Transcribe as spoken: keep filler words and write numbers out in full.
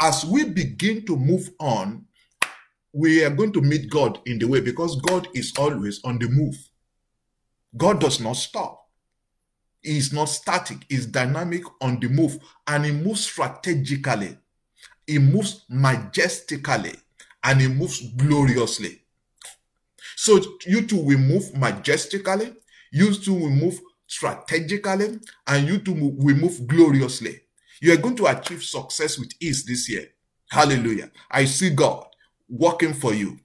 as we begin to move on, we are going to meet God in the way, because God is always on the move. God does not stop. He is not static. He's dynamic, on the move, and he moves strategically. He moves majestically, and he moves gloriously. So you two will move majestically, you two will move strategically, and you two will move gloriously. You are going to achieve success with ease this year. Hallelujah. I see God working for you.